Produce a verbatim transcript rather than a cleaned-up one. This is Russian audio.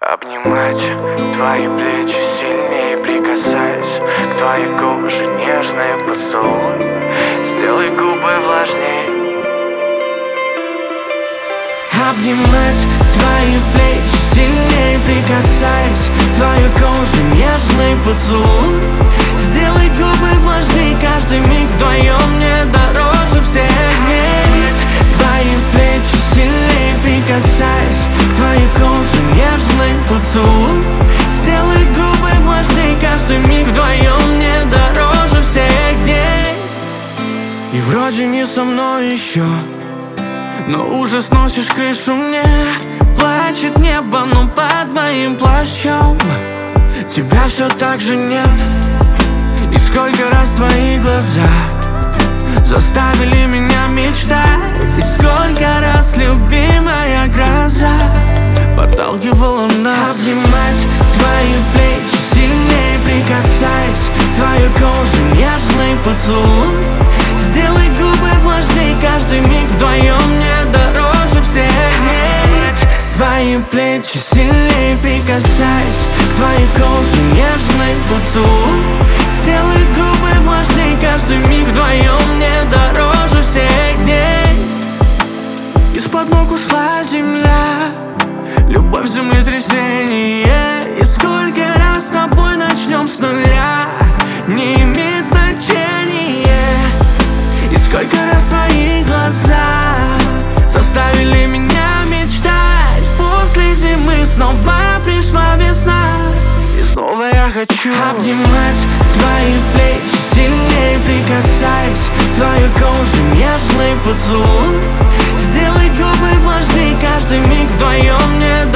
Обнимать твои плечи сильнее, прикасаясь к твоей коже, нежный поцелуй. Сделай губы влажней. Обнимать твои плечи сильнее, прикасаясь к твоей коже, нежный поцелуй. Сделай губы влажней, каждый миг вдвоем мне дороже всех дней. Твои плечи сильнее, прикасаясь к твоей коже, нежный поцелуй. Сделай губы влажней, каждый миг вдвоем мне дороже всех дней. И вроде не со мной еще, но уже сносишь крышу мне. Плачет небо, но под моим плащом тебя все так же нет. И сколько раз твои глаза заставили меня мечтать. И сколько раз любимая гроза подталкивала нас. Обнимать твои плечи сильнее, прикасаясь к твоей коже, нежный поцелуй. Сделай губы влажней, каждый миг вдвоем мне дороже всех дней. Твои плечи сильнее, прикасаясь к твоей коже, нежный поцелуй. Сделай губы влажней, каждый миг вдвоем мне дороже всех дней. Из-под ног ушла земля, любовь, землетрясение. И сколько раз с тобой начнем с нуля, не имеет значения. И сколько раз твои глаза заставили меня мечтать. После зимы снова пришла весна, и снова я хочу обнимать твои плечи сильнее, прикасаясь к твоей коже, нежный поцелуй. Сделай губы влажней, каждый миг вдвоем мне